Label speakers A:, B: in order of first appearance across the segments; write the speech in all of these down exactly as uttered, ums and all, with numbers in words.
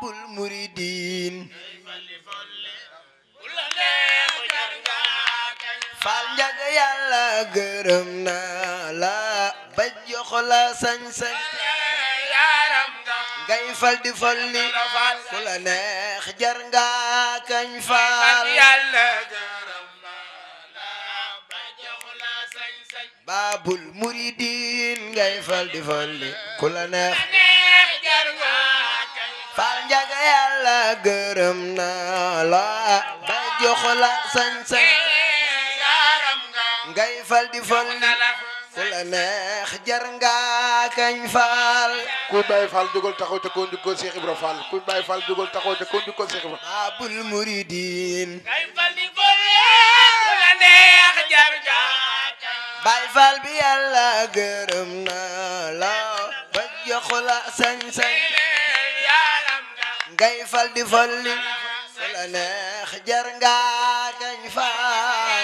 A: babul muridin fal njaga yàlla gërëm na la ba jox la sañ-sañ ngay fal di folli ku la neex jar nga kañ fal babul muridin ngay fal di folli ku la neex fal njaga yàlla gërëm na la ba jox la sañ-sañ ngay fal di folli ku la neex jar nga kañ fal
B: kuy Baay Fall jógal taxaw te ko njukkal Cheikh Ibra Fall kuy Baay Fall jógal taxaw te ko njukkal Cheikh Ibra
A: babul muridin
C: ngay fal di folli ku la neex jar nga
A: Baay Fall bi yàlla gërëm na la ba jox la sañ-sañ ngay fal di folli ku la neex jar nga kañ fal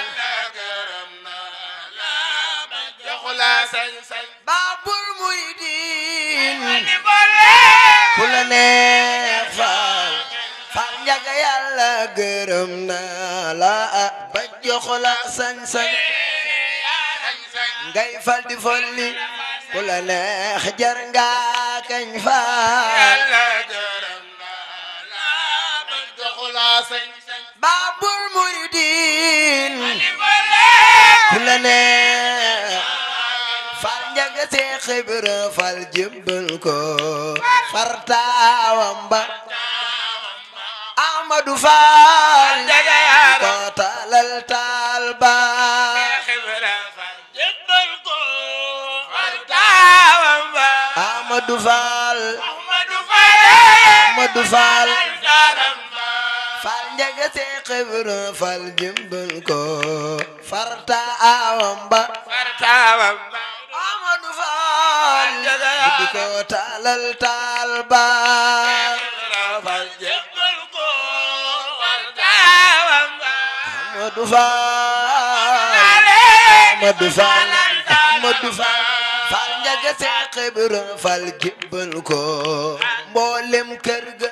A: babul muridin ku la neex fal fal njaga yàlla gërëm na la ba jox la sañ-sañ ngay fal di folli ku la neex jar nga kañ fal babul muridin ku la neex fal njaga Seex Ibra Fall jébbal ko fartaawam ba Ahmadu Fall ko talal taal ba Ahmadu Fall Ahmadu Fall Fall njaga Seex Ibra Fall jébbal ko fartaawam ba Ahmadu Fall di ko talal taal ba Ahmadu Fall Ahmadu Fall Ahmadu Fall Fall njaga Seex Ibra Fall jébbal ko mboolem kër ga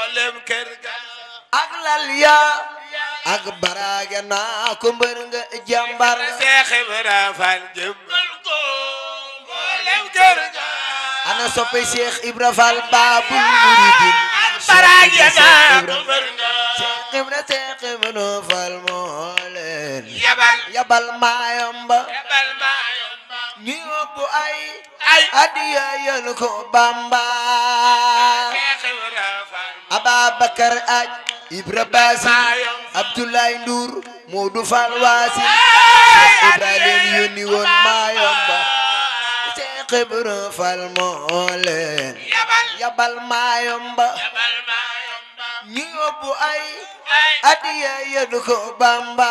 A: ak lal ya ak baraage naa ko mbër nga jàmbar
C: Seex Ibra Fall jébbal ko mboolem kër ga
A: ana soppe Seex Ibra Fall babul muridin
C: baraage naa ko mbër nga
A: Seex Ibra Seex Ibra Fall moo leen
C: yabal
A: yabal maayomba
C: yabal maayomba
A: ñu yóbbu ay
C: ay
A: adiya yal ko Bamba
C: Seex Ibra Fall
A: Ababakar aj Ibra Basi Abdoulaye Ndour Modou Fall Waasi Ibrahim yónni woon maayomba Seex Ibra Fall moo leen yabal maayomba ñu yóbbu ay adiya yal ko Bamba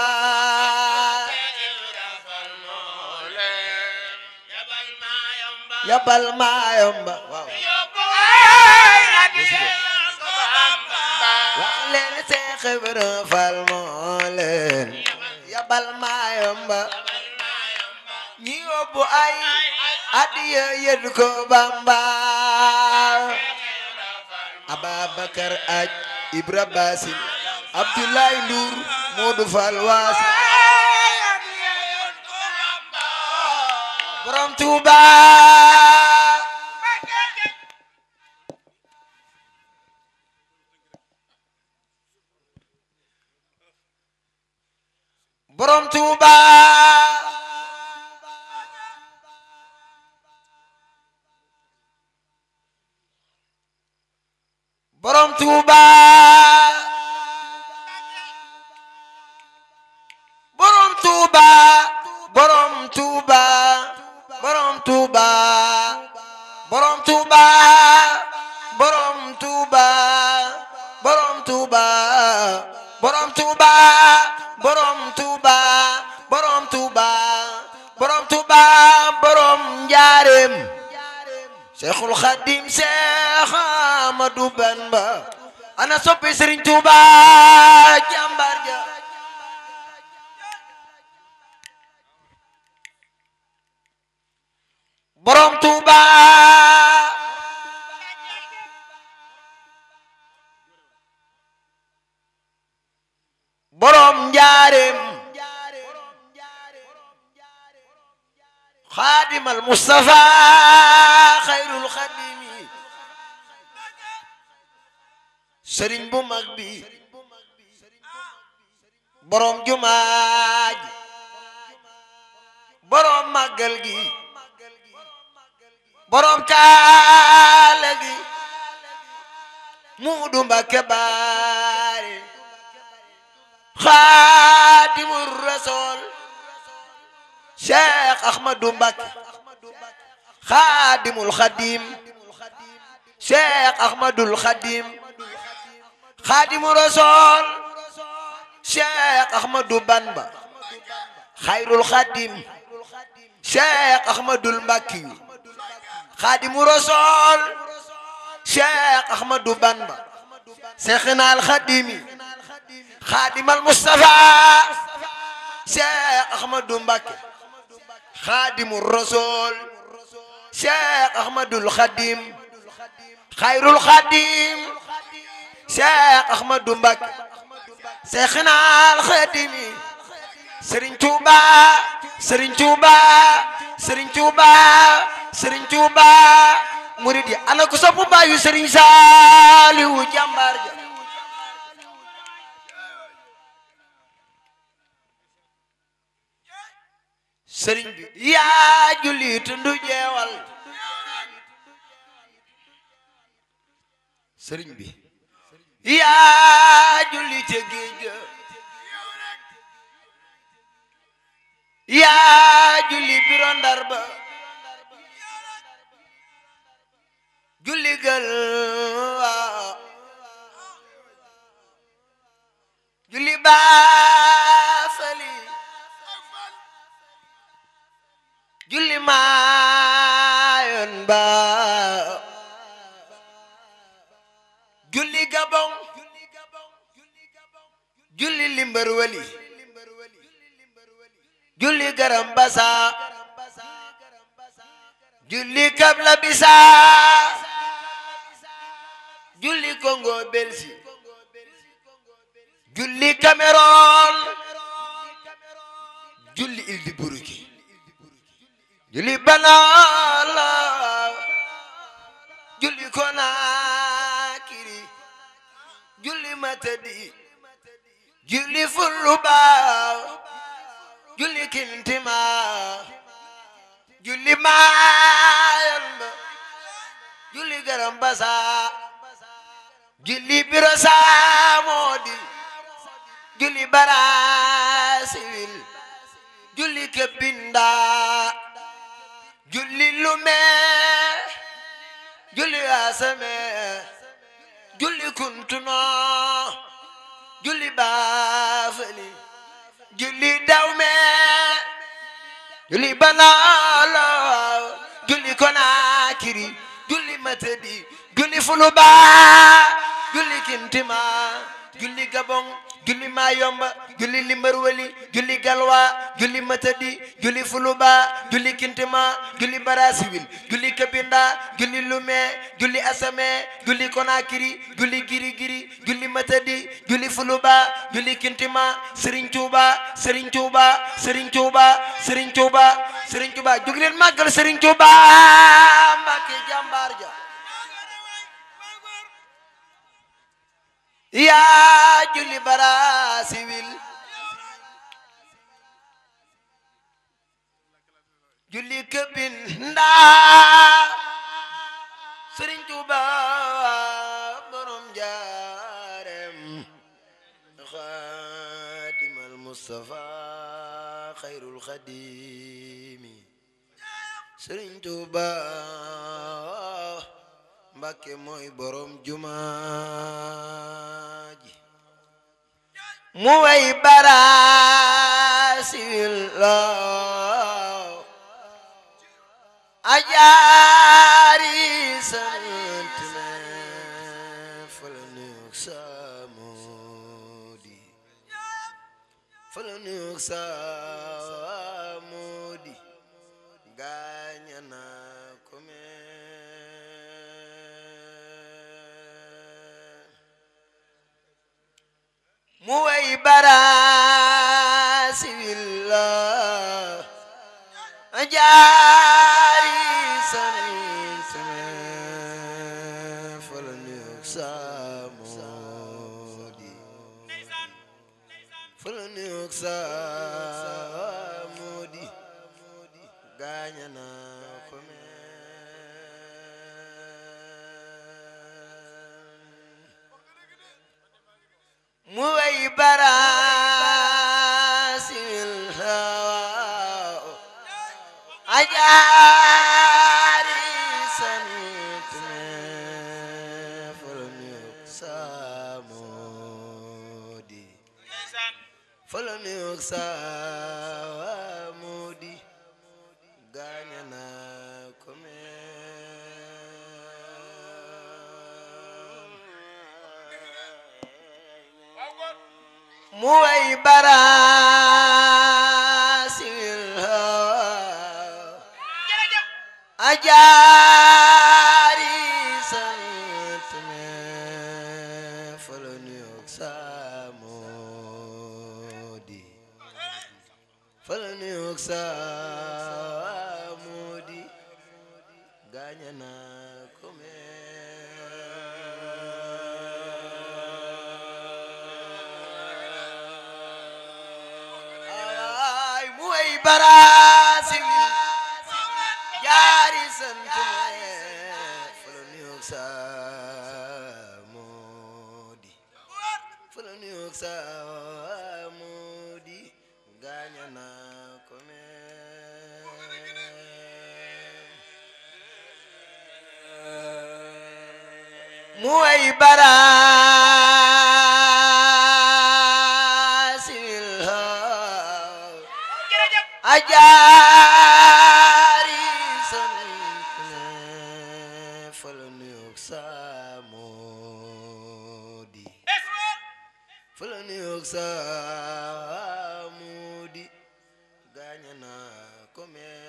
A: yabal maayomba waaw wax leen Seex Ibra Fall moo leen yabal maayomba ñi yóbbu ay adiya yal ko Bamba Ababakar aj Ibra Basin Abdoulaye Ndour Modou Fall Waasi borom Tuuba borom Tuuba borom Tuuba borom Tuuba borom Tuuba borom Tuuba borom Tuuba borom Tuuba borom Tuuba borom Tuuba borom Tuuba borom Tuuba borom Tuuba borom Njaareem Seexul Xadim Seex Ahmadu Bamba ana soppi Sëriñ Tuuba jàmbaar ja borom Tuuba المصطفى خير الخديم sëriñ bu mag bi borom jumaa ji borom màggal gi borom kaala gi Muudu Mbakke Baari Xaadimur Rasul Cheikh Ahmadou Mbakke Xaadimul Xadim Cheikh Ahmadul Xadim Xaadimur Rasul Cheikh Ahmadou Bamba Xayrul Xadim Cheikh Ahmadul Mbakki Xaadimur Rasul Cheikh Ahmadou Bamba Cheikhina al Xadimi Xaadimal Mustafa Cheikh Ahmadou Mbakke Xaadimur Rasul Cheikh Ahmadul Xadim Xayrul Xadim Cheikh Ahmadou Mbakke Cheikhina al Xadimi Serigne Touba Serigne Touba Serigne Touba Serigne Touba murid yi ana ko sopp baayu Serigne Saliou jàmbaar ja Serigne bi yaa julli tundu jeewal Serigne bi yaa julli ca géej ga yaa julli biro Ndar ba julli gal julli baafali julli maayoon ba julli gabon julli limbar wali julli garam basa julli kabla bisa julli Congo Belsi julli Cameroon julli Île du Buruki julli Banala julli Conakry julli Matadi julli Fuluba julli Kintima julli Mayomba julli Garam Bassa julli Biro Samodi julli Barasil julli Kebinda julli Lume julli Asame julli Kuntuno julli Bafali julli Dawme julli Banala julli Konakiri julli Matadi julli Fuluba julli Kintima julli Gabon julli Mayomba julli Limbarwali julli Galwa julli Matadi julli Fuluba julli Kintima julli Barasiwil julli Kabinda julli Lume julli Asame julli Konakiri julli Giri Giri julli Matadi julli Fuluba julli Kintima Serigne Touba Serigne Touba Serigne Touba Serigne Touba Serigne Touba jóg leen màggal Serigne Touba Mbacké jàmbaar ja yaa julli Barasiwil julli Kabinda Serigne Touba borom Njaareem Xaadimal Mustafa Xayrul Xadimi Serigne Touba Mbacké mooy borom jumaa ji mu way Barasiwil ajaari sant me fala nuuk Samodi fala nuuk Samodi gaañana kome mu way Barasiwil ajaari Samodi fala nuyoog Samodi gaaña na ko mu way barasil hawa ajaari sant me fala nuyoog Samodi fala nuyoog Samodi gaaña na ko mu way barasil hawa ajaari sant me fala nuyoog Samodi fala nuyoog Samodi gaaña na ko ay mu way barasil jaari sant me fala nuyoog Samodi fala nuyoog Samodi gaaña na ko mu way barasil ajaari sant me fala nuyoog Samodi fala nuyoog Samodi gaaña na ko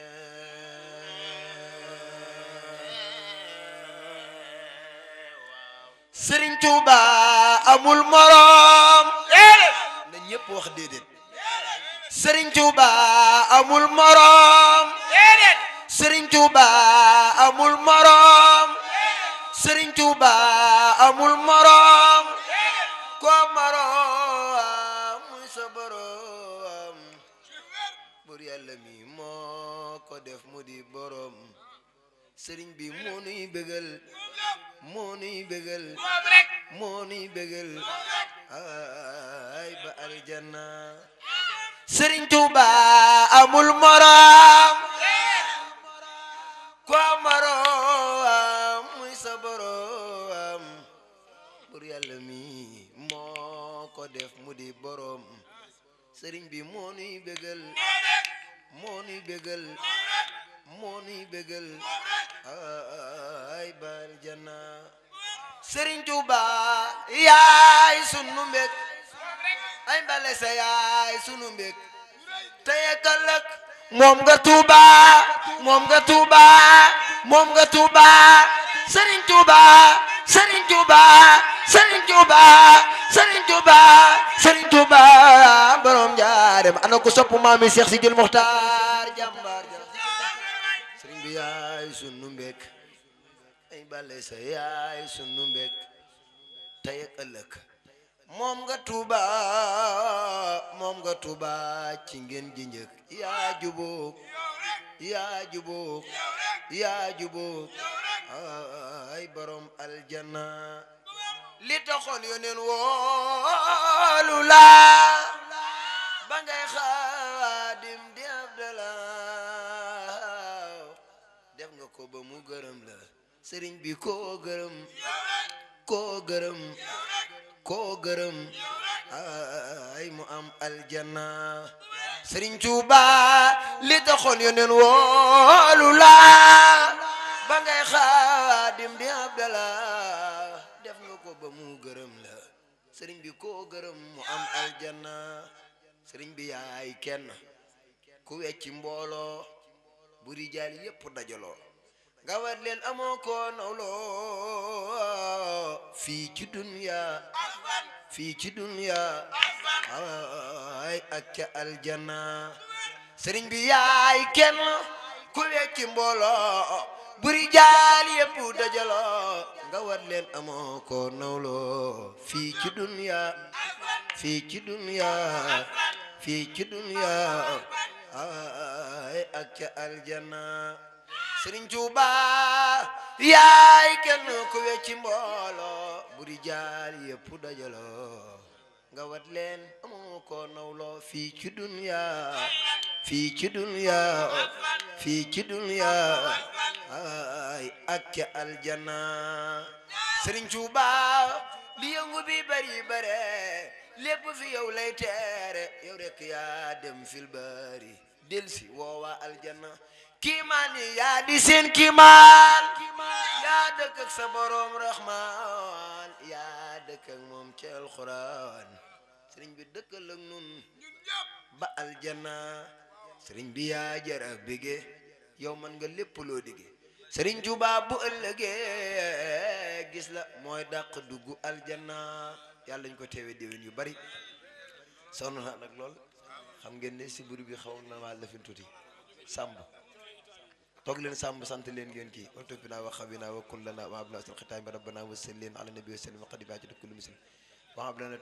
A: Sëriñ Tuuba amul morom na ñépp wax déedéet Sëriñ Tuuba amul morom Sëriñ Tuuba amul morom Sëriñ Tuuba amul morom ko morom muy sa borom bur Yàlla mi moo ko def mu di borom sëriñ bi moo nuy bégal moo nuy bégal moo nuy bégal ay ba aljanna Sëriñ Tuuba amul morom ko morom muy sa borom bur Yàlla mi moo ko def mu di borom sëriñ bi moo nuy bégal moo nuy bégal moo nuy bégal ay ba aljanna Sëriñ Tuuba yaay sunu mbég ay mbale sa yaay sunu mbég tey ak ëllëg moom nga Tuuba moom nga Tuuba moom nga Tuuba Sëriñ Tuuba Sëriñ Tuuba Sëriñ Tuuba Sëriñ Tuuba Sëriñ Tuuba borom Njaareem ana ko sopp maami Cheikh Sidil Mokhtar jàmbaar ja sëriñ bi yaay sunu mbég ay bale sa yaay sunu mbég tey ak ëllëg moom nga Tuuba moom nga Tuuba ci ngeen ji njëkk yaa jubóog yaa jubóog yaa jubóog ay borom aljanna li taxoon yoneen woolu la ba ngay xaadim di Abdallah def nga ko ba mu gërëm la sëriñ bi koo gërëm koo gërëm koo gërëm ay mu am aljanna Sëriñ Tuuba li taxoon yoneen woolu la ba ngay xaadim di Abdallah def nga ko ba mu gërëm la sëriñ bi koo gërëm mu am aljanna sëriñ bi yaay kenn ku wecci mbooloo bu rijaal yépp dajaloo nga war leen amoo ko nawloo fii ci dunya fii ci dunya ay ak ca aljanna sëriñ bi yaay kenn ku wecci mbooloo buri jaal yépp dajaloo nga war leen amoo ko nawloo fii ci dunya fii ci dunya fii ci dunya ay ak ca aljana Sëriñ Tuuba yaay kenn ku wecci mbooloo buri jaal yépp dajaloo nga wat leen amoo ko nawloo fii ci dunya fii ci dunya fii ci dunya ay ak ca aljana Sëriñ Tuuba li yëngu bi bari bare lépp fi yow lay teere yow rek yaa dem fil bari delsi woowa aljana kiimaan yi yaa di seen kiimaan yaa dëkk ak sa borom rahmaan yaa dëkk ak moom ci alxuraan sëriñ bi dëkkal ak nun ba aljana sëriñ bi yaa jara bige yow man nga lépp loo dige Sëriñ Tuuba bu ëllëgee gis la mooy dàq dugg aljana yàlla ñu ko teewe déwén yu bari sonn naa nag lool xam ngeen ne si buru bi xaw na maa lafin tuuti sàmb toog leen sàmb sant leen ngeen kii wa toppinaa wa xabinaa wa kullana wa abna asal xitaay ba rabbana wa sallim ala nabi wa sallim wa qadibaa ci kullu muslim wa ablana